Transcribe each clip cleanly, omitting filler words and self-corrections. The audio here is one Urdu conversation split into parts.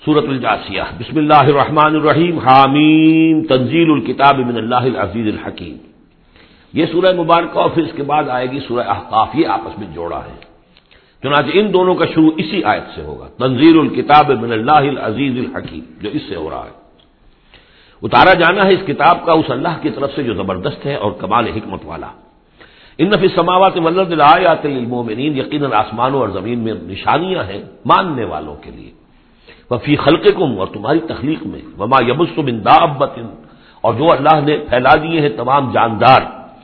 سورۃ الجاثیہ بسم اللہ الرحمن الرحیم حامیم تنزیل الکتاب من اللہ العزیز الحکیم. یہ سورہ مبارکہ اور پھر اس کے بعد آئے گی سورہ احقاف، یہ آپس میں جوڑا ہے. چنانچہ ان دونوں کا شروع اسی آیت سے ہوگا، تنزیل الکتاب من اللہ العزیز الحکیم، جو اس سے ہو رہا ہے. اتارا جانا ہے اس کتاب کا اس اللہ کی طرف سے جو زبردست ہے اور کمال حکمت والا. ان فی السماوات والارض لآیات للمؤمنین، یقیناً آسمانوں اور زمین میں نشانیاں ہیں ماننے والوں کے لیے. وفی خلقکم، اور تمہاری تخلیق میں. وما یبث من دابۃ، اور جو اللہ نے پھیلا دیے ہیں تمام جاندار.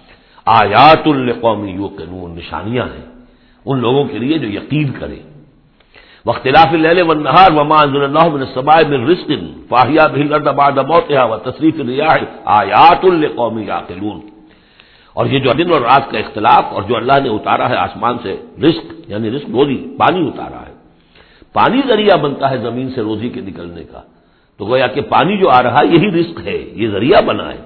آیات لقوم یوقنون، نشانیاں ہیں ان لوگوں کے لیے جو یقین کریں. واختلاف اللیل والنہار وما انزل اللہ من السماء من رزق فاحیا به الارض بعد موتها وتصریف الرياح آیات لقوم یعقلون. اور یہ جو دن اور رات کا اختلاف، اور جو اللہ نے اتارا ہے آسمان سے رزق، یعنی رزق روزی، پانی اتارا ہے. پانی ذریعہ بنتا ہے زمین سے روزی کے نکلنے کا، تو گویا کہ پانی جو آ رہا ہے یہی رزق ہے، یہ ذریعہ بنا ہے.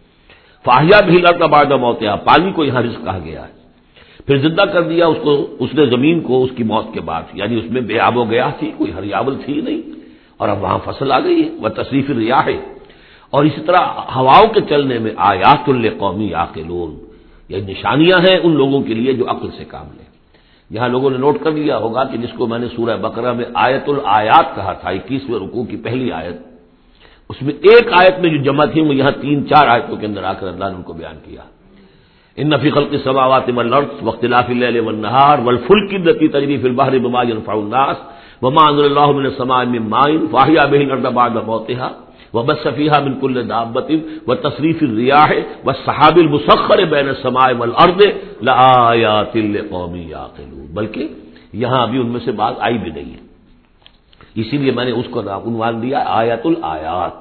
فاحیا به الارض بعد موتها، پانی کو یہاں رزق کہا گیا ہے. پھر زندہ کر دیا اس کو، اس نے زمین کو اس کی موت کے بعد، یعنی اس میں بے آب و گیا تھی، کوئی ہریاول تھی نہیں، اور اب وہاں فصل آ گئی ہے. وتصریف الریاح، اور اسی طرح ہواؤں کے چلنے میں آیات لقوم یعقلون، یہ نشانیاں ہیں ان لوگوں کے لیے جو عقل سے کام لیں. یہاں لوگوں نے نوٹ کر لیا ہوگا کہ جس کو میں نے سورہ بقرہ میں آیت الآیات کہا تھا، 21ویں رکوع کی پہلی آیت، اس میں ایک آیت میں جو جمع تھی وہ یہاں 3-4 آیتوں کے اندر آ کر اللہ نے ان کو بیان کیا. ان فی خلق السماوات والارض واختلاف اللیل والنہار والفلک التی تجری فی البحر بما ينفع الناس وما انزل اللہ من السماء من ماء فاحیا به الارض بعد موتها وبث فيها من كل دابة وتصريف الرياح والسحاب المسخر بين السماء والارض لآیات لقوم یعقلون. بلکہ یہاں ابھی ان میں سے بات آئی بھی نہیں ہے، اسی لیے میں نے اس کو عنوان دیا آیت الآیات.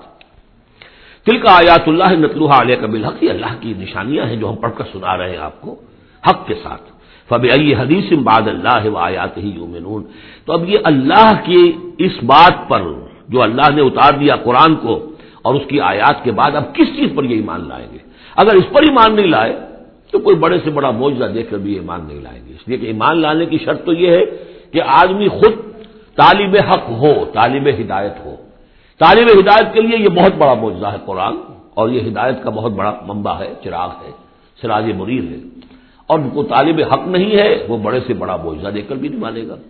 تلک آیات اللہ نتلوها علیک بالحق، یہ اللہ کی نشانیاں ہیں جو ہم پڑھ کر سنا رہے ہیں آپ کو حق کے ساتھ. فبأی حدیث بعد اللہ وآیاتہ یؤمنون. تو اب یہ اللہ کی اس بات پر جو اللہ نے اتار دیا قرآن کو اور اس کی آیات کے بعد اب کس چیز پر یہ ایمان لائیں گے؟ اگر اس پر ایمان نہیں لائے تو کوئی بڑے سے بڑا معجزہ دیکھ کر بھی ایمان نہیں لائیں گے. اس لیے کہ ایمان لانے کی شرط تو یہ ہے کہ آدمی خود طالب حق ہو، طالب ہدایت ہو. طالب ہدایت کے لیے یہ بہت بڑا معجزہ ہے قرآن، اور یہ ہدایت کا بہت بڑا منبع ہے، چراغ ہے، سراج منیر ہے. اور کو طالب حق نہیں ہے وہ بڑے سے بڑا معجزہ دیکھ کر بھی نہیں مانے گا.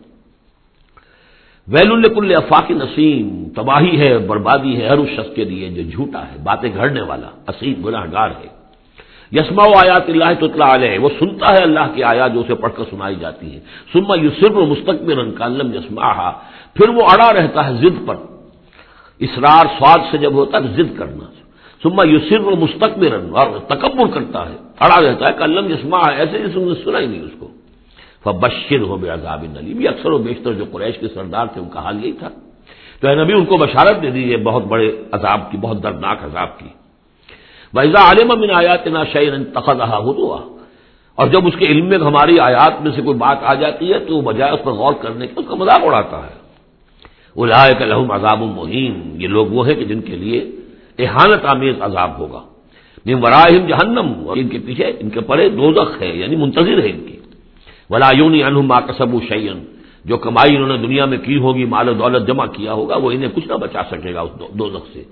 ویل لکل افاک نسیم، تباہی ہے، بربادی ہے ہر اس شخص کے لیے جو جھوٹا ہے، باتیں گھڑنے والا، اسیم، گناہگار ہے. یسمع آیات اللہ تتلی علیہ، وہ سنتا ہے اللہ کی آیات جو اسے پڑھ کر سنائی جاتی ہیں. ثم یصر مستکبرا کأن لم یسمعها، پھر وہ اڑا رہتا ہے ضد پر. اصرار سواد سے جب ہوتا ہے ضد کرنا. ثم یصر مستکبرا، اور تکبر کرتا ہے، اڑا رہتا ہے کأن لم یسمعها، ایسے جیسے انہوں نے سنا ہی نہیں اس کو. فبشرہ بعذاب الیم، یہ اکثر و بیشتر جو قریش کے سردار تھے ان کا حال یہی تھا. تو اے نبی ان کو بشارت دے دیجیے بہت بڑے عذاب کی، بہت دردناک عذاب کی. وَإِذَا عَلِمَ مِنْ آیَاتِنَا شَيْئًا اتَّخَذَهَا هُزُوًا، اور جب اس کے علم میں ہماری آیات میں سے کوئی بات آ جاتی ہے تو بجائے اس پر غور کرنے کے اس کا مذاق اڑاتا ہے. اولئک لهم عذاب مہین، یہ لوگ وہ ہیں کہ جن کے لیے اہانت آمیز عذاب ہوگا. من ورائہم جہنم، اور ان کے پیچھے ان کے پڑے دوزخ ہے، یعنی منتظر ہے ان کی. ولا یغنی عنہم ما کسبوا شیئا، جو کمائی انہوں نے دنیا میں کی ہوگی، مال و دولت جمع کیا ہوگا، وہ انہیں کچھ نہ بچا سکے گا اس دوزخ سے.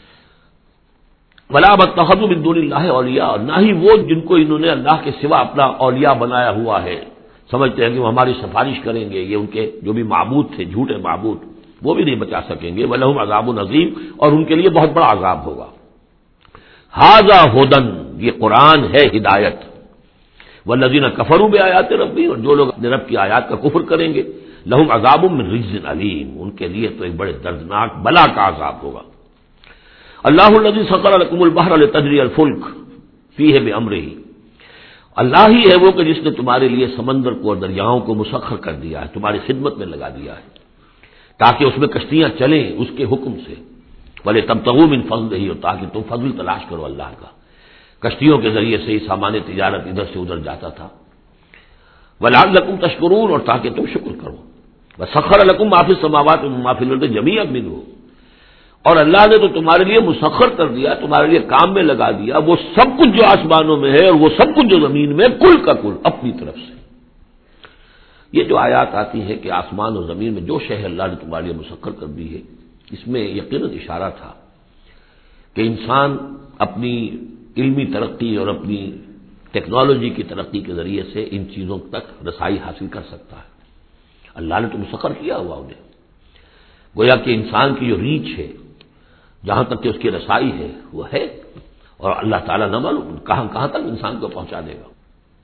ولا اتخذوا من دون اللہ اولیاء، اور نہ ہی وہ جن کو انہوں نے اللہ کے سوا اپنا اولیاء بنایا ہوا ہے، سمجھتے ہیں کہ وہ ہماری سفارش کریں گے. یہ ان کے جو بھی معبود تھے، جھوٹے معبود، وہ بھی نہیں بچا سکیں گے. ولہم عذاب عظیم، اور ان کے لیے بہت بڑا عذاب ہوگا. ھذا ھدی، یہ قرآن ہے ہدایت. والذین کفروا بآیات ربہم، اور جو لوگ اپنے رب کی آیات کا کفر کریں گے، لہم عذاب من رجز علیم، ان کے لیے تو ایک بڑے دردناک بلا کا عذاب ہوگا. اللہ الذی سخر لکم البحر لتجری الفلک فیہ بامرہ، اللہ ہی ہے وہ کہ جس نے تمہارے لیے سمندر کو اور دریاؤں کو مسخر کر دیا ہے، تمہاری خدمت میں لگا دیا ہے تاکہ اس میں کشتیاں چلیں اس کے حکم سے. ولتبتغوا من فضلہ، اور تاکہ تم فضل تلاش کرو اللہ کا. کشتیوں کے ذریعے سے ہی سامان تجارت ادھر سے ادھر جاتا تھا. وَلَعَلَّكُمْ تَشْكُرُونَ، اور تاکہ تم شکر کرو. وَسَخَّرَ لَكُم مَّا فِي السَّمَاوَاتِ وَمَّا فِي الْأَرْضِ جَمِيعًا مِّنْهُ، اور اللہ نے تو تمہارے لیے مسخر کر دیا، تمہارے لیے کام میں لگا دیا وہ سب کچھ جو آسمانوں میں ہے اور وہ سب کچھ جو زمین میں، کل کا کل اپنی طرف سے. یہ جو آیات آتی ہے کہ آسمان اور زمین میں جو شے اللہ نے تمہارے لیے مسخر کر دی ہے، اس میں یقیناً اشارہ تھا کہ انسان اپنی علمی ترقی اور اپنی ٹیکنالوجی کی ترقی کے ذریعے سے ان چیزوں تک رسائی حاصل کر سکتا ہے. اللہ نے تو مسخر کیا ہوا انہیں. گویا کہ انسان کی جو ریچ ہے، جہاں تک کہ اس کی رسائی ہے وہ ہے، اور اللہ تعالیٰ نہ معلوم کہاں کہاں تک انسان کو پہنچا دے گا.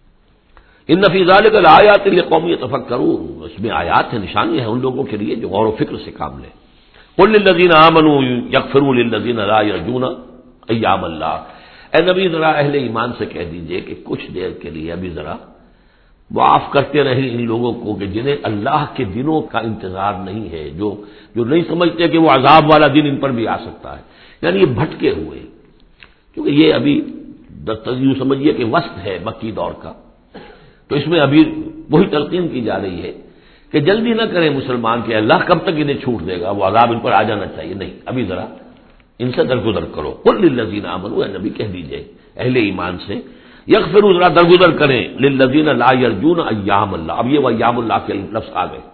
ان فی ذلک لآیات لقوم یتفکرون، اس میں آیات ہیں، نشانی ہے ان لوگوں کے لیے جو غور و فکر سے کام لیں. قل للذین آمنوا یغفروا للذین لا یرجون ایام اللہ، اے نبی ذرا اہل ایمان سے کہہ دیجئے کہ کچھ دیر کے لیے ابھی ذرا معاف کرتے رہیں ان لوگوں کو کہ جنہیں اللہ کے دنوں کا انتظار نہیں ہے، جو نہیں سمجھتے کہ وہ عذاب والا دن ان پر بھی آ سکتا ہے. یعنی یہ بھٹکے ہوئے، کیونکہ یہ ابھی یوں سمجھیے کہ وسط ہے مکی دور کا، تو اس میں ابھی وہی تلقین کی جا رہی ہے کہ جلدی نہ کریں مسلمان کہ اللہ کب تک انہیں چھوٹ دے گا، وہ عذاب ان پر آ جانا چاہیے. نہیں، ابھی ذرا ان سے درگزر کرو. قل للذین آمنوا، اے نبی کہہ دیجئے اہل ایمان سے، یغفروا ذرا درگزر کریں، للذین لا یرجون ایام اللہ. اب یہ وہ ایام اللہ کے لفظ آ گئے،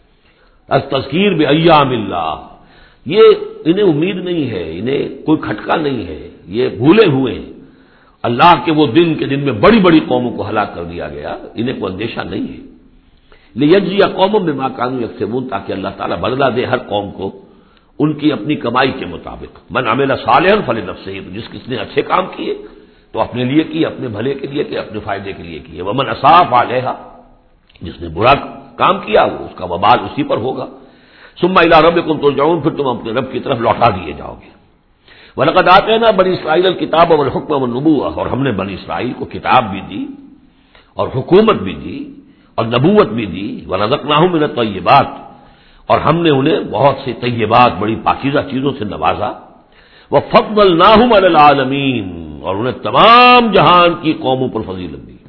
تذکیر بایام اللہ. یہ انہیں امید نہیں ہے، انہیں کوئی کھٹکا نہیں ہے، یہ بھولے ہوئے ہیں اللہ کے وہ دن کے دن میں بڑی بڑی قوموں کو ہلاک کر دیا گیا، انہیں کوئی اندیشہ نہیں ہے. لیجزی قوم بما كانوا یکسبون، تاکہ اللہ تعالیٰ بدلہ دے ہر قوم کو ان کی اپنی کمائی کے مطابق. من عمل صالحا فلنفسہ، جس نے اچھے کام کیے تو اپنے لیے کیے، اپنے بھلے کے لیے کیے، اپنے فائدے کے لیے کیے. ومن اساء فعلیہا، جس نے برا کام کیا وہ اس کا وبال اسی پر ہوگا. ثم الی ربکم ترجعون، پھر تم اپنے رب کی طرف لوٹا دیے جاؤ گے. وَلَقَدْ آتَيْنَا بَنِي إِسْرَائِيلَ الْكِتَابَ وَالْحُكْمَ وَالنُّبُوَّةَ، اور ہم نے بنی اسرائیل کو کتاب بھی دی اور حکومت بھی دی اور نبوت بھی دی. وَرَزَقْنَاهُم مِّنَ الطَّيِّبَاتِ، اور ہم نے انہیں بہت سے طیبات، بڑی پاکیزہ چیزوں سے نوازا. وَفَضَّلْنَاهُمْ عَلَى الْعَالَمِينَ، اور انہیں تمام جہان کی قوموں پر فضیلت دی.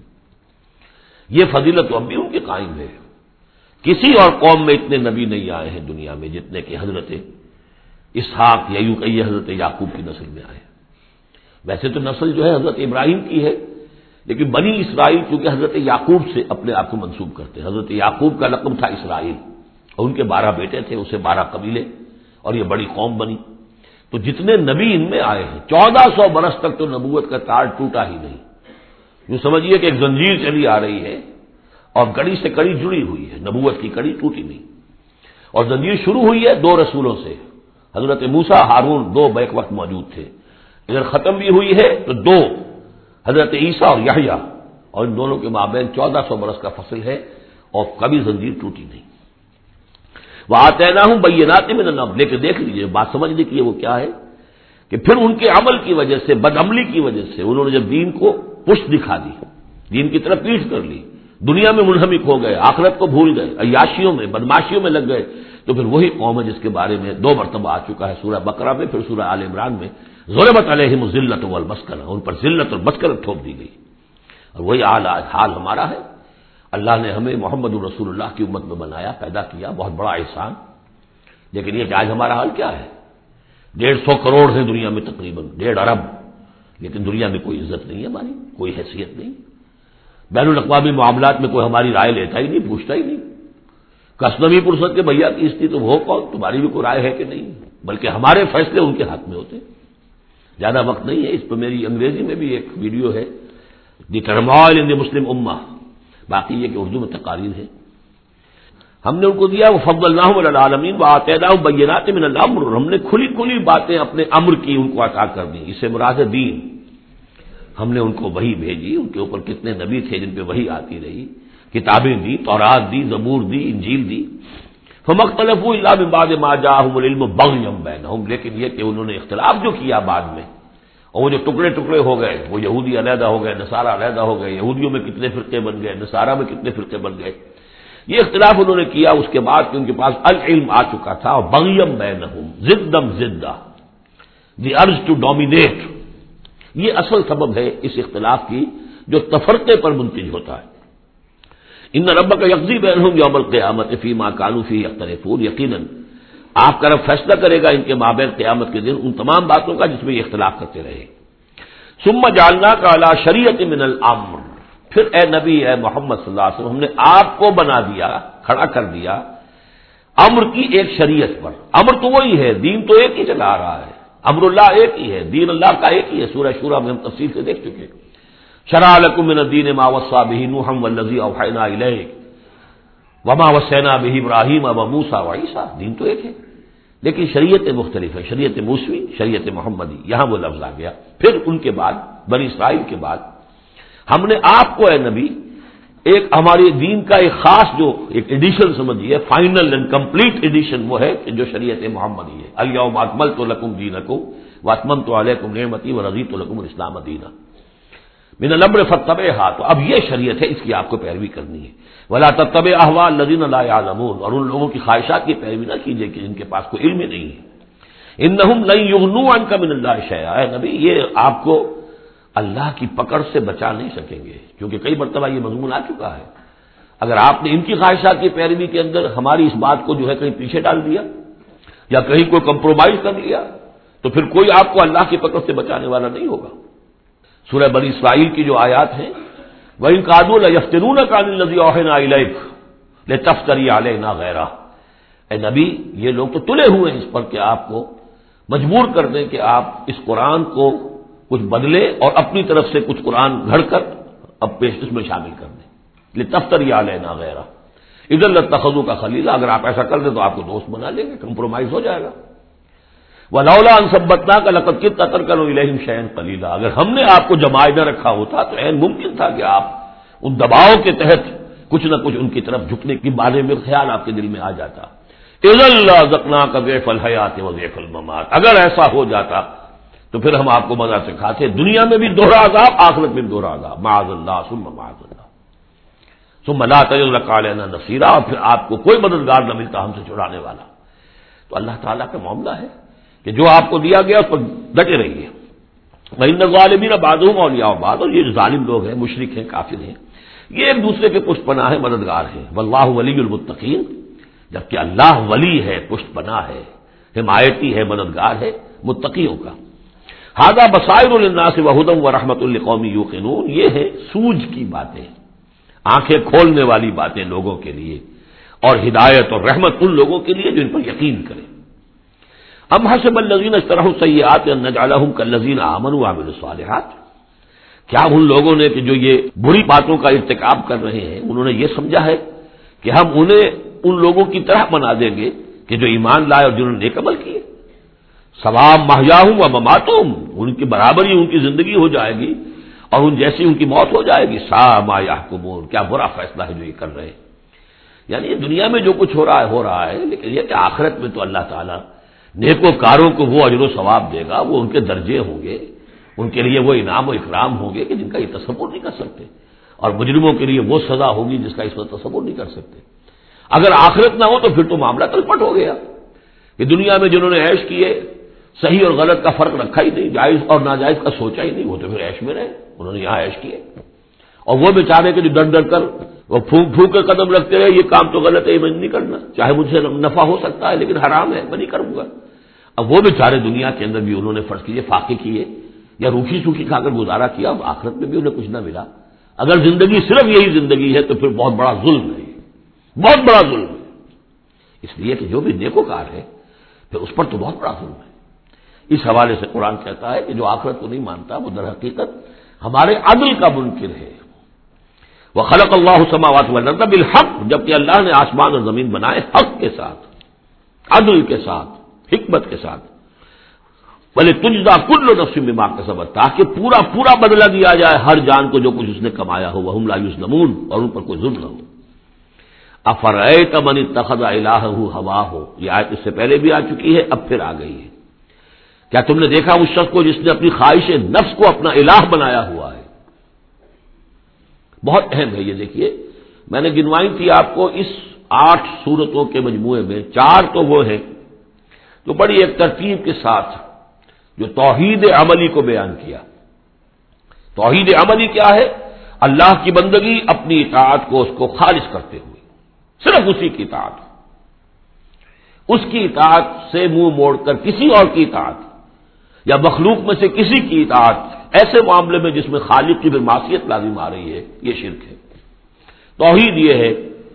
یہ فضیلت تو اب بھی ان کے قائم ہے. کسی اور قوم میں اتنے نبی نہیں آئے ہیں دنیا میں جتنے کہ حضرت اسحاق یا یوں کہیے حضرت یعقوب کی نسل میں آئے. ویسے تو نسل جو ہے حضرت ابراہیم کی ہے، لیکن بنی اسرائیل چونکہ حضرت یعقوب سے اپنے آپ کو منسوب کرتے ہیں. حضرت یعقوب کا لقب تھا اسرائیل، اور ان کے 12 بیٹے تھے، اسے 12 قبیلے، اور یہ بڑی قوم بنی. تو جتنے نبی ان میں آئے ہیں 1400 برس تک تو نبوت کا تار ٹوٹا ہی نہیں. یوں سمجھیے کہ ایک زنجیر چلی آ رہی ہے اور کڑی سے کڑی جڑی ہوئی ہے، نبوت کی کڑی ٹوٹی نہیں. اور زنجیر شروع ہوئی ہے 2 رسولوں سے، حضرت موسیٰ ہارون 2 بیک وقت موجود تھے. ادھر ختم بھی ہوئی ہے تو 2 حضرت عیسیٰ اور یحییٰ، اور ان دونوں کے مابین 1400 برس کا فصل ہے اور کبھی زنجیر ٹوٹی نہیں. وَآتَيْنَاهُمْ بَيِّنَاتٍ مِّنَ الْأَمْرِ، لیکن دیکھ لیجیے بات سمجھنے کی وہ کیا ہے کہ پھر ان کے عمل کی وجہ سے، بدعملی کی وجہ سے، انہوں نے جب دین کو پشت دکھا دی، دین کی طرف پیٹھ کر لی، دنیا میں منہمک ہو گئے، آخرت کو بھول گئے، عیاشیوں میں، بدماشیوں میں لگ گئے، تو پھر وہی قوم ہے جس کے بارے میں 2 مرتبہ آ چکا ہے سورہ بقرہ میں، پھر سورہ آل عمران میں، ضربت علیہم الذلۃ والمسکنہ، ان پر ذلت اور مسکنت ٹھوپ دی گئی. اور وہی حال ہمارا ہے. اللہ نے ہمیں محمد رسول اللہ کی امت میں بنایا، پیدا کیا، بہت بڑا احسان. لیکن یہ کہ آج ہمارا حال کیا ہے؟ 150 کروڑ ہیں دنیا میں، تقریباً 1.5 ارب، لیکن دنیا میں کوئی عزت نہیں ہے ہماری، کوئی حیثیت نہیں. بین الاقوامی معاملات میں کوئی ہماری رائے لیتا ہی نہیں، پوچھتا ہی نہیں. کسنوی پرسد کے بھیا کی استھی تم ہو کون، تمہاری بھی کوئی رائے ہے کہ نہیں، بلکہ ہمارے فیصلے ان کے ہاتھ میں ہوتے. زیادہ وقت نہیں ہے اس پہ، میری انگریزی میں بھی ایک ویڈیو ہے، دی ٹرموائل ان دی مسلم امہ، باقی یہ کہ اردو میں تقاریر ہے. ہم نے ان کو دیا وَفَضَّلْنَاهُمْ عَلَى الْعَالَمِينَ وَآتَيْنَاهُمْ بَيِّنَاتٍ مِّنَ الْأَمْرِ، ہم نے کھلی کھلی باتیں اپنے امر کی ان کو عطا کر دی. اس سے مراد ہے دین. ہم نے ان کو وحی بھیجی، ان کے اوپر کتنے نبی تھے جن پہ وحی آتی رہی، کتابیں دی، تورات دی، زبور دی، انجیل دی. فَمَا اخْتَلَفُوا إِلَّا مِن بَعْدِ مَا جَاءَهُمُ الْعِلْمُ بَغْيًا بَيْنَهُمْ، لیکن یہ کہ انہوں نے اختلاف جو کیا بعد میں، اور وہ جو ٹکڑے ٹکڑے ہو گئے، وہ یہودی علیحدہ ہو گئے، نصارہ علیحدہ ہو گئے، یہودیوں میں کتنے فرقے بن گئے، نصارہ میں کتنے فرقے بن گئے، یہ اختلاف انہوں نے کیا اس کے بعد کہ ان کے پاس العلم آ چکا تھا. اور بغیم بینہم، ضدم ضدہ، دی ارج ٹو ڈومینیٹ، یہ اصل سبب ہے اس اختلاف کی جو تفرقے پر منتج ہوتا ہے. ان ربک یقضی بینہم یوم القیامۃ فیما کانوا فیہ یختلفون، یقیناً آپ کا رب فیصلہ کرے گا ان کے مابین قیامت کے دن ان تمام باتوں کا جس میں یہ اختلاف کرتے رہے. ثم جعلناک علی شریعۃ من الامر، پھر اے نبی، اے محمد صلی اللہ علیہ وسلم، ہم نے آپ کو بنا دیا، کھڑا کر دیا امر کی ایک شریعت پر. امر تو وہی ہے، دین تو ایک ہی چلا رہا ہے، امر اللہ ایک ہی ہے، دین اللہ کا ایک ہی ہے. سورہ شورى میں ہم تفصیل سے دیکھ چکے. شرع لكم من الدين ما وصى به نوح والذي اوحينا اليك وما وصينا به ابراهيم وموسى وعيسى. دین تو ایک ہے لیکن شریعت مختلف ہے، شریعت موسوی، شریعت محمدی. یہاں وہ لفظ آ گیا. پھر ان کے بعد بنی اسرائیل کے بعد ہم نے آپ کو اے نبی ایک ہماری دین کا ایک خاص جو ایک ایڈیشن سمجھیے، فائنل اینڈ کمپلیٹ ایڈیشن وہ ہے کہ جو شریعت محمدی ہے. الیوم اکملت لکم دینکم واتممت علیکم نعمتی ورضیت لکم الاسلام دینا من الامر فاتبعها. تو اب یہ شریعت ہے، اس کی آپ کو پیروی کرنی ہے. ولا تتبع اهواء الذین لا يعلمون. اور ان لوگوں کی خواہشات کی پیروی نہ کیجیے کہ جن کے پاس کوئی علم ہی نہیں ہے. انہم لن یغنوا عنک من اللہ شیئا. اے نبی یہ آپ کو اللہ کی پکڑ سے بچا نہیں سکیں گے، کیونکہ کئی مرتبہ یہ مضمون آ چکا ہے. اگر آپ نے ان کی خواہشات کی پیروی کے اندر ہماری اس بات کو جو ہے کہیں پیچھے ڈال دیا یا کہیں کوئی کمپرومائز کر لیا تو پھر کوئی آپ کو اللہ کی پکڑ سے بچانے والا نہیں ہوگا. سورہ بنی اسرائیل کی جو آیات ہیں، وَإِن كَادُوا لَيَفْتِنُونَكَ عَنِ الَّذِي أَوْحَيْنَا إِلَيْكَ لِتَفْتَرِيَ عَلَيْنَا غَيْرَهُ. اے نبی یہ لوگ تو تلے ہوئے ہیں اس پر کہ آپ کو مجبور کر دیں کہ آپ اس قرآن کو کچھ بدلے اور اپنی طرف سے کچھ قرآن گھڑ کر اب اس میں شامل کر دیں. لِتَفْتَرِيَ عَلَيْنَا غَيْرَهُ اِذًا لَاتَّخَذُوكَ خَلِيلًا. اگر آپ ایسا کر دیں تو آپ کو دوست بنا لیں گے، کمپرومائز ہو جائے گا. وَلَوْلَا أَن ثَبَّتْنَاكَ لَقَدْ كِدتَّ تَرْكَنُ إِلَيْهِمْ شَيْئًا قَلِيلًا. اگر ہم نے آپ کو جمائے نہ رکھا ہوتا تو عین ممکن تھا کہ آپ ان دباؤ کے تحت کچھ نہ کچھ ان کی طرف جھکنے کے بارے میں خیال آپ کے دل میں آ جاتا. إِذًا لَأَذَقْنَاكَ ضِعْفَ الْحَيَاةِ وَضِعْفَ الْمَمَاتِ. اگر ایسا ہو جاتا تو پھر ہم آپ کو مزہ سکھاتے، دنیا میں بھی دوہرا عذاب، آخرت میں بھی دوہرا عذاب. معاذ اللہ ثم معاذ اللہ ثم لا تجد لك علينا نصيرا. اور پھر آپ کو کوئی مددگار نہ ملتا ہم سے چھڑانے والا. تو اللہ تعالیٰ کا معاملہ ہے کہ جو آپ کو دیا گیا اس پر ڈٹے رہیے. وَإِنَّ الظَّالِمِينَ بَعْضُهُمْ أَوْلِيَاءُ بَعْضٍ. اور یہ جو ظالم لوگ ہیں، مشرک ہیں، کافر ہیں، یہ ایک دوسرے کے پشت پناہ ہے، مددگار ہیں. وَاللَّهُ وَلِيُّ الْمُتَّقِينَ. جبکہ اللہ ولی ہے، پشت پناہ ہے، حمایتی ہے، مددگار ہے متقیوں کا. ھذا بصائر للناس وہدی ورحمۃ لقوم یوقنون. یہ ہے سوجھ کی باتیں، آنکھیں کھولنے والی باتیں لوگوں کے لیے، اور ہدایت اور رحمت ان لوگوں کے لیے جو ان پر یقین کریں. ام حسب الذین اجترحوا السیئات ان نجعلہم کالذین آمنوا وعملوا الصالحات. کیا ان لوگوں نے کہ جو یہ بری باتوں کا ارتکاب کر رہے ہیں انہوں نے یہ سمجھا ہے کہ ہم انہیں ان لوگوں کی طرح بنا دیں گے کہ جو ایمان لائے اور جنہوں نے نیک عمل کیے. سواء محیاہم و مماتہم. ان کی برابر ہی ان کی زندگی ہو جائے گی اور ان جیسی ان کی موت ہو جائے گی. ساء ما یحکمون. کیا برا فیصلہ ہے جو یہ کر رہے ہیں. یعنی یہ دنیا میں جو کچھ ہو رہا ہے لیکن یہ کہ آخرت میں تو اللہ تعالیٰ نیکوکاروں کو وہ اجر و ثواب دے گا، وہ ان کے درجے ہوں گے، ان کے لیے وہ انعام و اکرام ہوں گے کہ جن کا یہ تصور نہیں کر سکتے، اور مجرموں کے لیے وہ سزا ہوگی جس کا اس وقت تصور نہیں کر سکتے. اگر آخرت نہ ہو تو پھر تو معاملہ تلپٹ ہو گیا کہ دنیا میں جنہوں نے عیش کیے، صحیح اور غلط کا فرق رکھا ہی نہیں، جائز اور ناجائز کا سوچا ہی نہیں، وہ تو پھر عیش میں رہے، انہوں نے یہاں عیش کیے. اور وہ بیچارے کے جو ڈر ڈر کر وہ پھونک پھونک کر قدم رکھتے رہے، یہ کام تو غلط ہے، یہ میں نہیں کرنا، چاہے مجھ سے نفع ہو سکتا ہے لیکن حرام ہے، میں نہیں کروں گا. اب وہ بیچارے دنیا کے اندر بھی انہوں نے فرض کیجیے فاقے کیے یا روکھی سوکھی کھا کر گزارا کیا، اب آخرت میں بھی انہیں کچھ نہ ملا. اگر زندگی صرف یہی زندگی ہے تو پھر بہت بڑا ظلم ہے، بہت بڑا ظلم ہے. اس لیے کہ جو بھی نیکوکار ہے پھر اس پر تو بہت بڑا ظلم ہے. اس حوالے سے قرآن کہتا ہے کہ جو آخرت کو نہیں مانتا وہ در حقیقت ہمارے عدل کا منکر ہے. وَخَلَقَ اللَّهُ السَّمَاوَاتِ وَالْأَرْضَ بِالْحَقِّ. جبکہ اللہ نے آسمان اور زمین بنائے حق کے ساتھ، عدل کے ساتھ، حکمت کے ساتھ. وَلِتُجْزَىٰ كُلُّ نَفْسٍ بِمَا كَسَبَتْ. تاکہ پورا بدلہ دیا جائے ہر جان کو جو کچھ اس نے کمایا ہو. وَهُمْ لَا يُظْلَمُونَ. اور ان پر کوئی ظلم نہ ہو. أَفَرَأَيْتَ مَنِ اتَّخَذَ إِلَٰهَهُ هَوَاهُ. یہ آیت اس سے پہلے بھی آ چکی ہے، اب پھر آ گئی ہے. کیا تم نے دیکھا اس شخص کو جس نے اپنی خواہش نفس کو اپنا الہ بنایا ہوا ہے. بہت اہم ہے یہ. دیکھیے میں نے گنوائی تھی آپ کو اس 8 سورتوں کے مجموعے میں 4 تو وہ ہیں تو بڑی ایک ترتیب کے ساتھ جو توحید عملی کو بیان کیا. توحید عملی کیا ہے؟ اللہ کی بندگی، اپنی اطاعت کو اس کو خالص کرتے ہوئے، صرف اسی کی اطاعت، اس کی اطاعت سے منہ موڑ کر کسی اور کی اطاعت یا مخلوق میں سے کسی کی اطاعت ایسے معاملے میں جس میں خالق کی معصیت لازم آ رہی ہے، یہ شرک ہے. توحید یہ ہے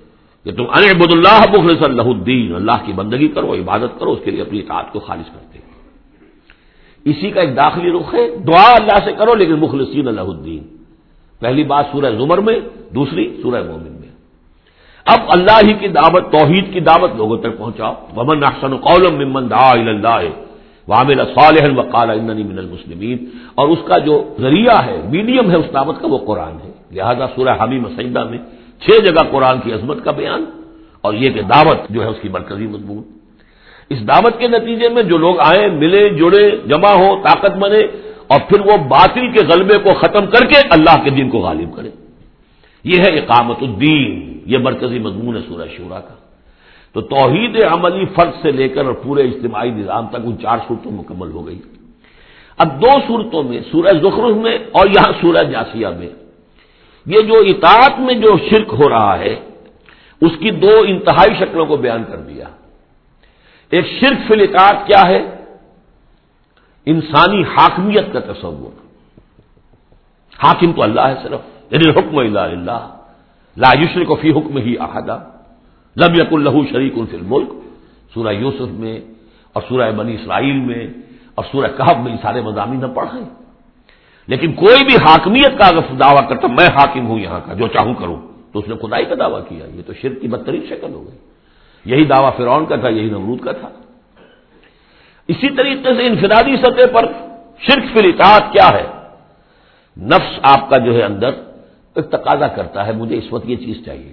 کہ تم اعبدوا اللہ مخلصا لہ الدین، اللہ کی بندگی کرو، عبادت کرو، اس کے لیے اپنی اطاعت کو خالص کرتے ہیں۔ اسی کا ایک داخلی رخ ہے، دعا اللہ سے کرو لیکن مخلصین لہ الدین۔ پہلی بات سورہ زمر میں، دوسری سورہ مومن میں۔ اب اللہ ہی کی دعوت، توحید کی دعوت لوگوں تک پہنچاؤ۔ ومن احسن قولا ممن دعا الی اللہ وعمل صالحا وقال اننی من المسلمین، اور اس کا جو ذریعہ ہے، میڈیم ہے اس دعوت کا، وہ قرآن ہے۔ لہذا سورہ حمیم سجدہ میں 6 جگہ قرآن کی عظمت کا بیان، اور یہ کہ دعوت جو ہے اس کی مرکزی مضمون۔ اس دعوت کے نتیجے میں جو لوگ آئیں، ملے، جڑے، جمع ہو، طاقت بنے، اور پھر وہ باطل کے غلبے کو ختم کر کے اللہ کے دین کو غالب کرے، یہ ہے اقامت الدین، یہ مرکزی مضمون ہے سورہ شورا کا۔ تو توحید عملی فرد سے لے کر اور پورے اجتماعی نظام تک ان 4 صورتوں مکمل ہو گئی۔ اب 2 صورتوں میں، سورہ زخرف میں اور یہاں سورہ جاسیہ میں، یہ جو اطاعت میں جو شرک ہو رہا ہے اس کی 2 انتہائی شکلوں کو بیان کر دیا۔ ایک شرک فی الاطاعت کیا ہے؟ انسانی حاکمیت کا تصور، حاکم تو اللہ ہے صرف، یعنی الحکم الا للہ لا یشرک فی حکمہ احدا لم یکن لہ شریک فی الملک، سورہ یوسف میں اور سورہ بنی اسرائیل میں اور سورہ کہف میں یہ سارے مضامین ہم پڑھ رہے ہیں۔ لیکن کوئی بھی حاکمیت کا اگر دعویٰ کرتا میں حاکم ہوں یہاں کا، جو چاہوں کروں، تو اس نے خدائی کا دعویٰ کیا، یہ تو شرک کی بدترین شکل ہو گئی۔ یہی دعویٰ فرعون کا تھا، یہی نمرود کا تھا۔ اسی طریقے سے انفرادی سطح پر شرک فی الاطاعت کیا ہے؟ نفس آپ کا جو ہے اندر ایک تقاضا کرتا ہے مجھے اس وقت یہ چیز چاہیے،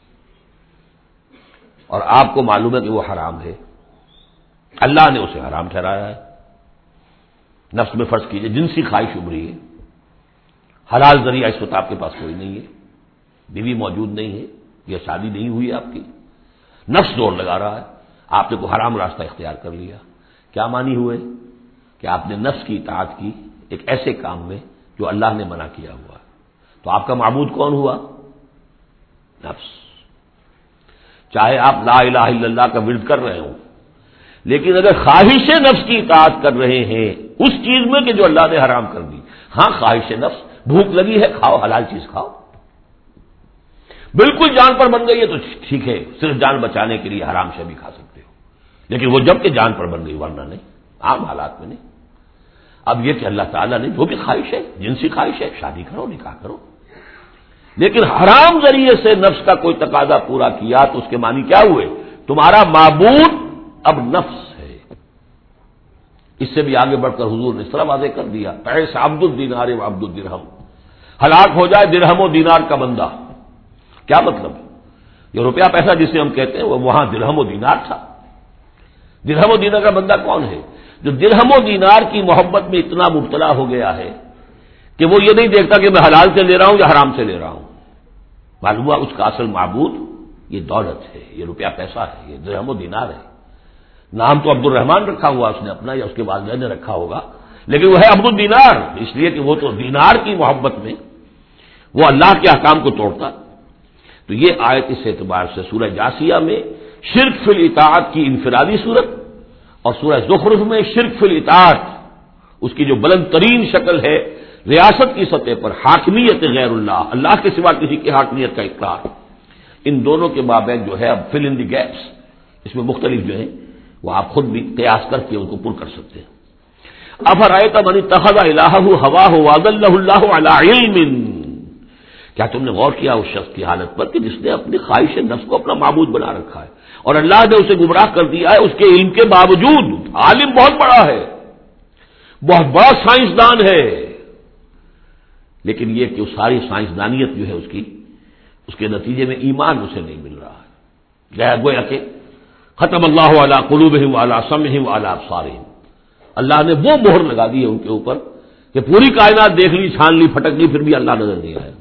اور آپ کو معلوم ہے کہ وہ حرام ہے، اللہ نے اسے حرام ٹھہرایا ہے۔ نفس میں فرض کیجئے جنسی خواہش ابھری ہے، حلال ذریعہ اس وقت آپ کے پاس کوئی نہیں ہے، بیوی موجود نہیں ہے، یا شادی نہیں ہوئی ہے آپ کی، نفس زور لگا رہا ہے، آپ نے کوئی حرام راستہ اختیار کر لیا۔ کیا معنی ہوئے؟ کہ آپ نے نفس کی اطاعت کی ایک ایسے کام میں جو اللہ نے منع کیا ہوا، تو آپ کا معبود کون ہوا؟ نفس۔ چاہے آپ لا الہ الا اللہ کا ورد کر رہے ہوں، لیکن اگر خواہش نفس کی اطاعت کر رہے ہیں اس چیز میں کہ جو اللہ نے حرام کر دی، ہاں خواہش نفس، بھوک لگی ہے کھاؤ، حلال چیز کھاؤ، بالکل جان پر بن گئی ہے تو ٹھیک ہے، صرف جان بچانے کے لیے حرام شے بھی کھا سکتے ہو، لیکن وہ جب کہ جان پر بن گئی، ورنہ نہیں، عام حالات میں نہیں۔ اب یہ کہ اللہ تعالیٰ نے جو بھی خواہش ہے، جنسی خواہش ہے، شادی کرو، نکاح کرو، لیکن حرام ذریعے سے نفس کا کوئی تقاضا پورا کیا تو اس کے معنی کیا ہوئے؟ تمہارا معبود اب نفس ہے۔ اس سے بھی آگے بڑھ کر حضور نے اس طرح واضح کر دیا، ایسا عبد الدینار و عبد الدرہم، ہلاک ہو جائے درہم و دینار کا بندہ۔ کیا مطلب؟ یہ روپیہ پیسہ جسے ہم کہتے ہیں وہ وہاں درہم و دینار تھا۔ درہم و دینار کا بندہ کون ہے؟ جو درہم و دینار کی محبت میں اتنا مبتلا ہو گیا ہے کہ وہ یہ نہیں دیکھتا کہ میں حلال سے لے رہا ہوں یا حرام سے لے رہا ہوں، معلوم ہوا اس کا اصل معبود یہ دولت ہے، یہ روپیہ پیسہ ہے، یہ درہم و دینار ہے۔ نام تو عبد الرحمان رکھا ہوا اس نے اپنا، یا اس کے والدین نے رکھا ہوگا، لیکن وہ ہے عبد الدینار، اس لیے کہ وہ تو دینار کی محبت میں وہ اللہ کے احکام کو توڑتا۔ تو یہ آیت اس اعتبار سے سورہ جاسیہ میں شرک فی الاطاعت کی انفرادی صورت، اور سورہ زخرف میں شرک فی الاطاعت اس کی جو بلند ترین شکل ہے ریاست کی سطح پر حاکمیت غیر اللہ، اللہ کے سوا کسی کی حاکمیت کا اقرار، ان دونوں کے مابین جو ہے اب فل ان دی گیپس، اس میں مختلف جو ہیں وہ آپ خود بھی قیاس کر کے ان کو پر کر سکتے ہیں۔ افرأیت من اتخذ الہہ ہواہ واضلہ اللہ علی علم، کیا تم نے غور کیا اس شخص کی حالت پر کہ جس نے اپنی خواہش نفس کو اپنا معبود بنا رکھا ہے، اور اللہ نے اسے گمراہ کر دیا ہے اس کے علم کے باوجود۔ عالم بہت بڑا ہے، بہت بڑا سائنسدان ہے، لیکن یہ کہ ساری سائنسدانیت جو ہے اس کے نتیجے میں ایمان اسے نہیں مل رہا ہے۔ گویا کہ ختم اللہ علی قلوبہم وعلی سمعہم وعلی ابصارہم، اللہ نے وہ مہر لگا دی ہے ان کے اوپر کہ پوری کائنات دیکھ لی، چھان لی، پھٹک لی، پھر بھی اللہ نظر نہیں آیا۔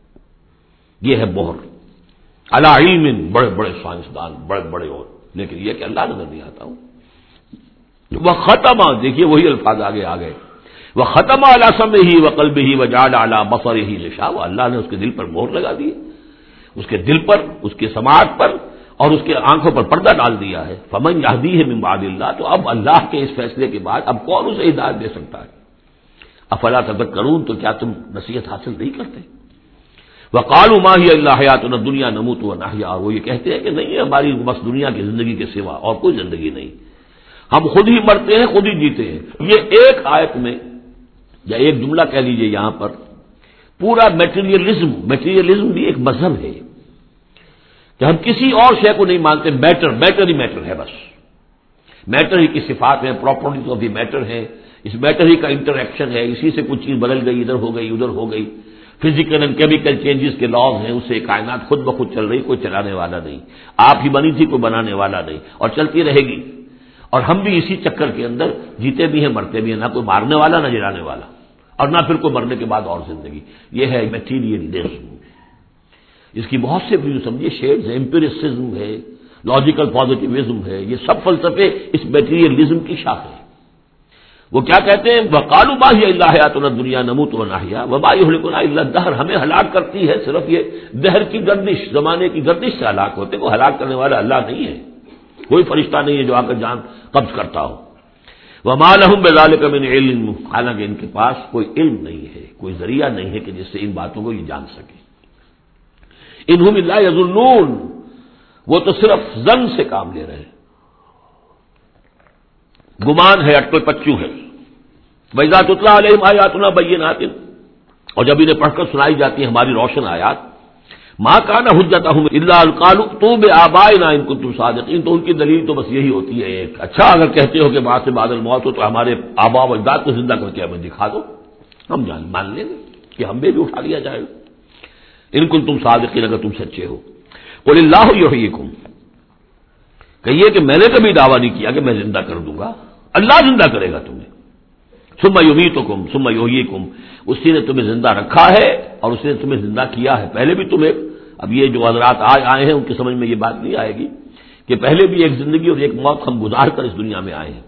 یہ ہے مہر علی علم، بڑے بڑے سائنسدان، بڑے بڑے اور، لیکن یہ کہ اللہ نظر نہیں آتا ہوں۔ وہ ختم، دیکھیے وہی الفاظ آگے آ گئے، وہ ختم علی سمعہ وقلبہ وجعل علی بصرہ غشاوہ، اللہ نے اس کے دل پر مہر لگا دی، اس کے دل پر، اس کے سماعت پر اور اس کے آنکھوں پر پردہ ڈال دیا ہے۔ فمن یہدیہ من بعد اللہ، تو اب اللہ کے اس فیصلے کے بعد اب کون اسے ہدایت دے سکتا ہے؟ افلا تذکرون، تو کیا تم نصیحت حاصل نہیں کرتے؟ وقالوا ما هي الا حیاتنا الدنیا نموت ونحیا، اور وہ یہ کہتے ہیں کہ نہیں ہے ہماری بس دنیا کی زندگی کے سوا اور کوئی زندگی نہیں، ہم خود ہی مرتے ہیں خود ہی جیتے ہیں۔ یہ ایک آیت میں یا ایک جملہ کہہ لیجئے یہاں پر پورا میٹیریلزم بھی ایک مذہب ہے کہ ہم کسی اور شے کو نہیں مانتے، میٹر ہی میٹر ہے، بس میٹر ہی کی صفات ہیں، پراپرٹیز آف دی میٹر ہے، اس میٹر ہی کا انٹریکشن ہے، اسی سے کچھ چیز بدل گئی، ادھر ہو گئی ادھر ہو گئی، فزیکل اینڈ کیمیکل چینجز کے لاز ہیں، اس سے کائنات خود بخود چل رہی، کوئی چلانے والا نہیں، آپ ہی بنی تھی کوئی بنانے والا نہیں، اور چلتی رہے گی، اور ہم بھی اسی چکر کے اندر جیتے بھی ہیں مرتے بھی ہیں، نہ کوئی مارنے والا نہ جلانے والا، اور نہ پھر کوئی مرنے کے بعد اور زندگی۔ یہ ہے میٹیریلزم، اس کی بہت سے بھی سمجھیے شیڈز ہیں، امپیریسزم ہے، لاجیکل پازیٹیوزم ہے، یہ سب فلسفے اس میٹیریلزم کی شاخ ہے۔ وہ کیا کہتے ہیں وقالوا ما هي الا حیاتنا الدنیا نموت ونحیا وما يهلكنا الا الدهر، ہمیں ہلاک کرتی ہے صرف یہ دہر کی گردش، زمانے کی گردش سے ہلاک ہوتے، کو ہلاک کرنے والا اللہ نہیں ہے، کوئی فرشتہ نہیں ہے جو آ کر جان قبض کرتا ہو۔ وما لهم بذلك من علم، حالانکہ ان کے پاس کوئی علم نہیں ہے، کوئی ذریعہ نہیں ہے کہ جس سے ان باتوں کو یہ جان سکے۔ انہم الا یظنون، وہ تو صرف ظن سے کام لے رہے ہیں، گمان ہے، اٹکل پچو ہے۔ وَإِذَا تُتْلَىٰ عَلَيْهِمْ آيَاتُنَا بَيِّنَاتٍ، اور جب انہیں پڑھ کر سنائی جاتی ہیں ہماری روشن آیات، مَا كَانَ حُجَّتُهُمْ إِلَّا أَن قَالُوا ائْتُوا بِآبَائِنَا إِن كُنتُمْ صَادِقِينَ، تو ان کی دلیل تو بس یہی ہوتی ہے ایک، اچھا اگر کہتے ہو کہ بعد سے بعد الموت ہو تو ہمارے آباء و اجداد کو زندہ کر کے ہمیں دکھا دو، ہم مان لیں گے کہ ہم بھی اٹھا لیا جائے گا، ان کنتم صادقین، اگر تم سچے ہو۔ قُلِ اللَّهُ يُحْيِيكُمْ، کہیے کہ میں نے کبھی دعویٰ نہیں کیا کہ میں زندہ کر دوں گا، اللہ زندہ کرے گا تمہیں۔ ثم یمیتکم ثم یحییکم، اسی نے تمہیں زندہ رکھا ہے اور اسی نے تمہیں زندہ کیا ہے، پہلے بھی تمہیں، اب یہ جو حضرات آج آئے ہیں ان کی سمجھ میں یہ بات نہیں آئے گی کہ پہلے بھی ایک زندگی اور ایک موت ہم گزار کر اس دنیا میں آئے ہیں۔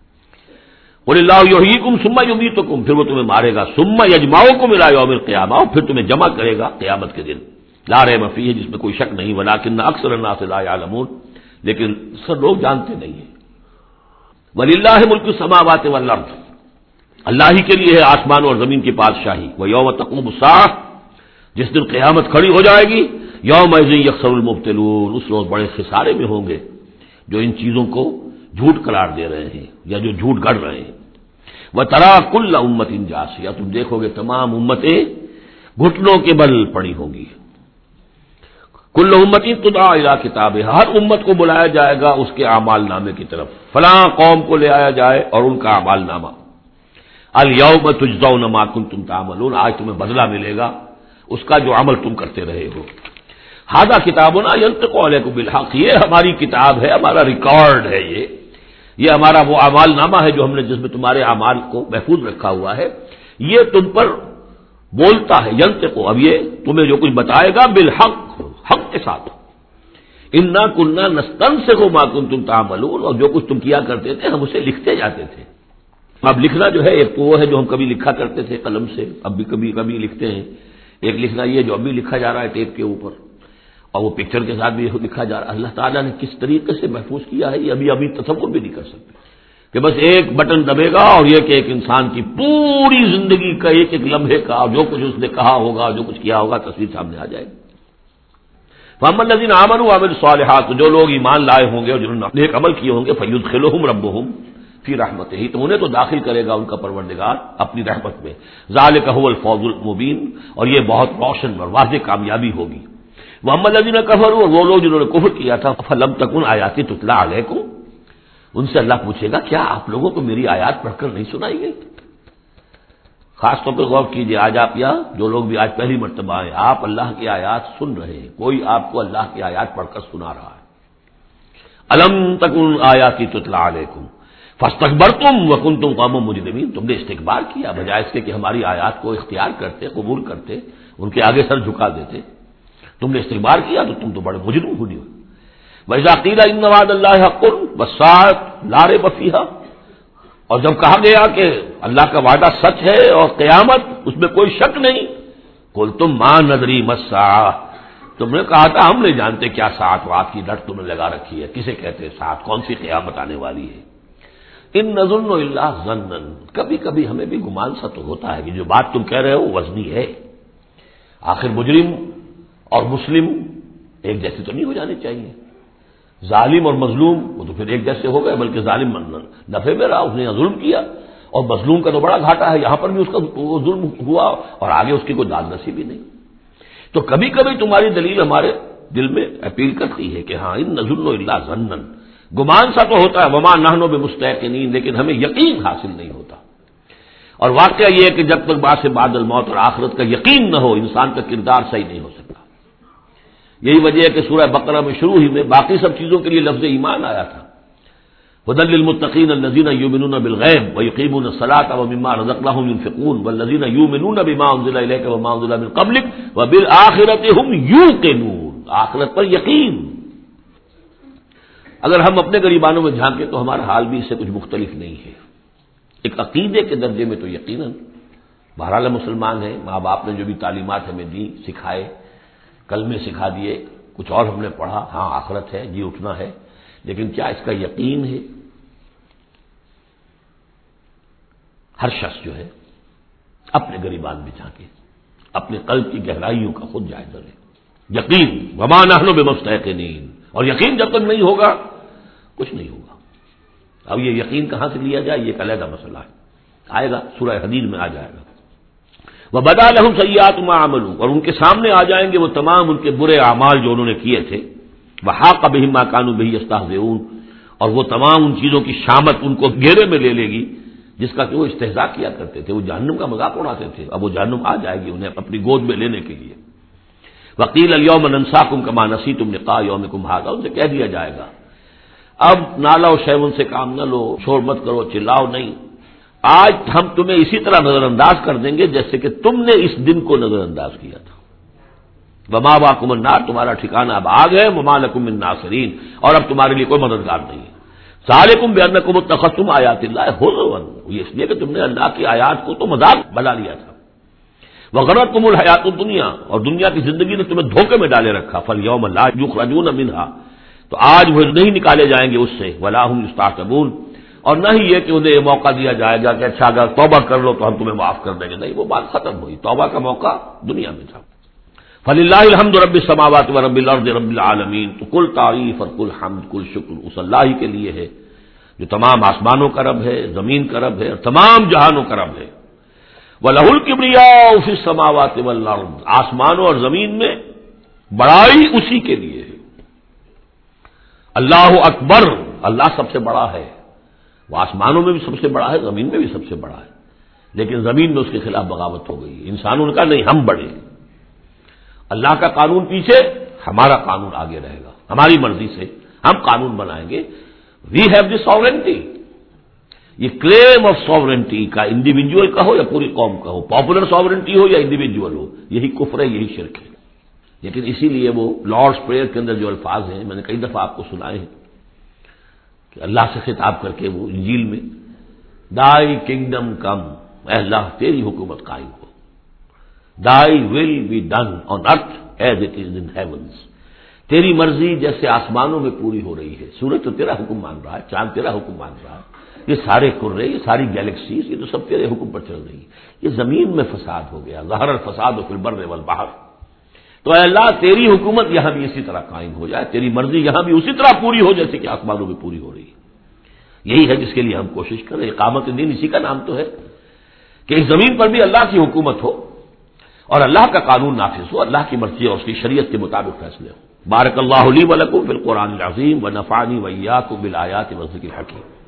قل اللہ یحییکم ثم یمیتکم، پھر وہ تمہیں مارے گا، ثم یجمعکم الی یوم القیامہ، پھر تمہیں جمع کرے گا قیامت کے دن، لا ریب فیہ، جس میں کوئی شک نہیں، ولکن اکثر الناس لا یعلمون، لیکن سب لوگ جانتے نہیں ہیں۔ وَلِلَّهِ مُلْكُ السَّمَاوَاتِ وَالْأَرْضِ، اللہ ہی کے لیے ہے آسمان اور زمین کی بادشاہی۔ وَيَوْمَ تَقُومُ السَّاعَةُ، جس دن قیامت کھڑی ہو جائے گی، يَوْمَئِذٍ يَخْسَرُ الْمُبْطِلُونَ، اس روز بڑے خسارے میں ہوں گے جو ان چیزوں کو جھوٹ قرار دے رہے ہیں یا جو جھوٹ گڑھ رہے ہیں۔ وَتَرَىٰ كُلَّ أُمَّةٍ جَاثِيَةً، تم دیکھو گے تمام امتیں گھٹنوں کے بل پڑی ہوں گی۔ کل امت تدعی الی کتابہا، ہر امت کو بلایا جائے گا اس کے اعمال نامے کی طرف، فلاں قوم کو لے آیا جائے اور ان کا اعمال نامہ، الیوم تجزون ما کنتم تعملون، آج تمہیں بدلہ ملے گا اس کا جو عمل تم کرتے رہے ہو۔ ھذا کتابنا ینطق علیکم بالحق، یہ ہماری کتاب ہے، ہمارا ریکارڈ ہے، یہ ہمارا وہ اعمال نامہ ہے جو ہم نے، جس میں تمہارے اعمال کو محفوظ رکھا ہوا ہے، یہ تم پر بولتا ہے، ینطق، اب یہ تمہیں جو کچھ بتائے گا بالحق، حق کے ساتھ۔ انا کنا نستنسخ ما کنتم تعملون، اور جو کچھ تم کیا کرتے تھے ہم اسے لکھتے جاتے تھے۔ اب لکھنا جو ہے ایک تو وہ ہے جو ہم کبھی لکھا کرتے تھے قلم سے، اب بھی کبھی لکھتے ہیں، ایک لکھنا یہ جو اب بھی لکھا جا رہا ہے ٹیپ کے اوپر، اور وہ پکچر کے ساتھ بھی لکھا جا رہا ہے۔ اللہ تعالیٰ نے کس طریقے سے محفوظ کیا ہے یہ ابھی تصور بھی نہیں کر سکتے، کہ بس ایک بٹن دبے گا اور یہ کہ ایک انسان کی پوری زندگی کا ایک ایک لمحے کا جو کچھ اس نے کہا ہوگا، جو کچھ کیا ہوگا، تصویر سامنے آ جائے گی۔ فَأَمَّا الَّذِينَ آمَنُوا وَعَمِلُوا الصَّالِحَاتِ، جو لوگ ایمان لائے ہوں گے اور جنہوں نے نیک عمل کیے ہوں گے، فَيُدْخِلُهُمْ رَبُّهُمْ فِي رَحْمَتِهِ، تو انہیں تو داخل کرے گا ان کا پروردگار اپنی رحمت میں۔ ذَلِكَ هُوَ الْفَوْزُ الْمُبِينُ، اور یہ بہت روشن اور واضح کامیابی ہوگی۔ وَأَمَّا الَّذِينَ كَفَرُوا، اور وہ لوگ جنہوں نے کفر کیا تھا، فَلَمْ تَكُنْ آيَاتِي تُتْلَىٰ عَلَيْكُمْ، ان سے اللہ پوچھے گا کیا آپ لوگوں کو میری آیات پڑھ کر نہیں سنائی گئی؟ خاص طور پہ غور کیجئے، آج آپ یا جو لوگ بھی آج پہلی مرتبہ آئے، آپ اللہ کی آیات سن رہے ہیں، کوئی آپ کو اللہ کی آیات پڑھ کر سنا رہا ہے۔ الم تکن آیاتی تتلی علیکم فاستکبرتم وکنتم قوما مجرمین، تم نے استکبار کیا بجائے اس کے کہ ہماری آیات کو اختیار کرتے، قبول کرتے، ان کے آگے سر جھکا دیتے، تم نے استکبار کیا تو تم تو بڑے مجرم ہوئے۔ وَإِذَا قِيلَ إِنَّ وَعْدَ اللَّهِ حَقٌّ وَالسَّاعَةُ لَا رَيْبَ فِيهَا، اور جب کہا گیا کہ اللہ کا وعدہ سچ ہے اور قیامت اس میں کوئی شک نہیں، قُلْتُم مَا نَدْرِي مَا السَّاعَةُ، تم نے کہا تھا ہم نہیں جانتے کیا ساعت وات کی ڈٹ تم نے لگا رکھی ہے، کسے کہتے ہیں ساعت، کون سی قیامت آنے والی ہے۔ ان نظن الا ظنا، کبھی کبھی ہمیں بھی گمان سا تو ہوتا ہے کہ جو بات تم کہہ رہے ہو وزنی ہے، آخر مجرم اور مسلم ایک جیسے تو نہیں ہو جانے چاہیے. ظالم اور مظلوم وہ تو پھر ایک جیسے ہو گئے، بلکہ ظالم نفع میں رہا، اس نے ظلم کیا، اور مظلوم کا تو بڑا گھاٹا ہے، یہاں پر بھی اس کا وہ ظلم ہوا اور آگے اس کی کوئی داد نصیب بھی نہیں. تو کبھی کبھی تمہاری دلیل ہمارے دل میں اپیل کرتی ہے کہ ہاں ان نظن الا ظنا، گمان سا تو ہوتا ہے، وما نحن بمستيقنين، لیکن ہمیں یقین حاصل نہیں ہوتا. اور واقعہ یہ ہے کہ جب تک بعد سے بعد الموت اور آخرت کا یقین نہ ہو، انسان کا کردار صحیح نہیں ہو سکتا. یہی وجہ ہے کہ سورہ بقرہ میں شروع ہی میں باقی سب چیزوں کے لیے لفظ ایمان آیا تھا. هدى للمتقين الذين يؤمنون بالغيب ويقيمون الصلاة ومما رزقناهم ينفقون والذين يؤمنون بما أنزل إليك وما أنزل من قبلك وبالآخرة هم يوقنون. آخرت پر یقین. اگر ہم اپنے غریبانوں میں جھانکیں تو ہمارا حال بھی اس سے کچھ مختلف نہیں ہے. ایک عقیدے کے درجے میں تو یقیناً بہرحال مسلمان ہیں، ماں باپ نے جو بھی تعلیمات ہمیں دی، سکھائے، کلمے سکھا دیے، کچھ اور ہم نے پڑھا، ہاں آخرت ہے، جی اٹھنا ہے، لیکن کیا اس کا یقین ہے؟ ہر شخص جو ہے اپنے غریبان میں جھانکے، اپنے قلب کی گہرائیوں کا خود جائزہ لے. یقین وما نحن بمستيقنين، اور یقین جب تک نہیں ہوگا کچھ نہیں ہوگا. اب یہ یقین کہاں سے لیا جائے، یہ ایک علیحدہ مسئلہ ہے، آئے گا سورہ حدید میں آ جائے گا. وبدا لهم سیئات ما عملوا، اور ان کے سامنے آ جائیں گے وہ تمام ان کے برے اعمال جو انہوں نے کیے تھے. وحاق بهم ما كانوا به يستهزئون، اور وہ تمام ان چیزوں کی شامت ان کو گھیرے میں لے لے گی جس کا کہ وہ استہزاء کیا کرتے تھے، وہ جہنم کا مذاق اڑاتے تھے. اب وہ جہنم آ جائے گی انہیں اپنی گود میں لینے کے لیے. وقیل اليوم ننساكم كما نسيتم لقاء يومكم هذا، ان سے کہہ دیا جائے گا اب نالا و شیون سے کام نہ لو، شور مت کرو، چلاؤ نہیں، آج ہم تمہیں اسی طرح نظر انداز کر دیں گے جیسے کہ تم نے اس دن کو نظر انداز کیا تھا. ومأواكم النار، تمہارا ٹھکانہ اب آگ ہے. وما لكم من ناصرین، اور اب تمہارے لیے کوئی مددگار نہیں ہے. ذالکم بأنکم اتخذتم آیات اللہ ہزوا، یہ اس لیے کہ تم نے اللہ کی آیات کو تو مذاق بنا لیا تھا. وغرتکم الحیات الدنیا، اور دنیا کی زندگی نے تمہیں دھوکے میں ڈالے رکھا. فالیوم لا یخرجون منها، تو آج وہ نہیں نکالے جائیں گے اس سے. ولا هم یستعتبون، اور نہ ہی یہ کہ انہیں یہ موقع دیا جائے گا کہ اچھا اگر توبہ کر لو تو ہم تمہیں معاف کر دیں گے. نہیں، وہ بات ختم ہوئی، توبہ کا موقع دنیا میں تھا. فللہ الحمد رب السماوات و رب الارض رب العالمین، تو کل تعریف اور کل حمد کل شکر اس اللہ ہی کے لیے ہے جو تمام آسمانوں کا رب ہے، زمین کا رب ہے، اور تمام جہانوں کا رب ہے. وَلَهُ الْكِبْرِيَاءُ فِي السَّمَاوَاتِ وَالْأَرْضِ، آسمانوں اور زمین میں بڑائی اسی کے لیے ہے. اللہ اکبر، اللہ سب سے بڑا ہے. وہ آسمانوں میں بھی سب سے بڑا ہے، زمین میں بھی سب سے بڑا ہے، لیکن زمین میں اس کے خلاف بغاوت ہو گئی. انسانوں نے کہا نہیں، ہم بڑے. اللہ کا قانون پیچھے، ہمارا قانون آگے رہے گا، ہماری مرضی سے ہم قانون بنائیں گے. We have the sovereignty. یہ کلیم آف ساورنٹی کا انڈیویجول کا ہو یا پوری قوم کا ہو، پاپولر ساورنٹی ہو یا انڈیویجول ہو، یہی کفر ہے، یہی شرک ہے. لیکن اسی لیے وہ لارڈس پریئر کے اندر جو الفاظ ہیں میں نے کئی دفعہ آپ کو سنائے ہیں کہ اللہ سے خطاب کر کے وہ انجیل میں دائی کنگڈم کم، اے اللہ تیری حکومت قائم ہو. Thy will be done on earth as it is in heavens. تیری مرضی جیسے آسمانوں میں پوری ہو رہی ہے. سورج تو تیرا حکم مان رہا ہے، چاند تیرا حکم مان رہا ہے، یہ سارے کرے، یہ ساری گیلیکسیز، یہ تو سب تیرے حکم پر چل رہی ہے. یہ زمین میں فساد ہو گیا، ظہر الفساد فی البر والبحر. تو اے اللہ تیری حکومت یہاں بھی اسی طرح قائم ہو جائے، تیری مرضی یہاں بھی اسی طرح پوری ہو جیسے کہ آسمانوں میں پوری ہو رہی ہے. یہی ہے جس کے لیے ہم کوشش کریں. اقامت دین اسی کا نام تو ہے کہ اس زمین پر بھی اللہ کی حکومت ہو اور اللہ کا قانون نافذ ہو، اللہ کی مرضی اور اس کی شریعت کے مطابق فیصلے ہوں. بارک اللہ لی و لکم فی القرآن العظیم و نفعنی و ایاکم بالآیات و الذکر الحکیم.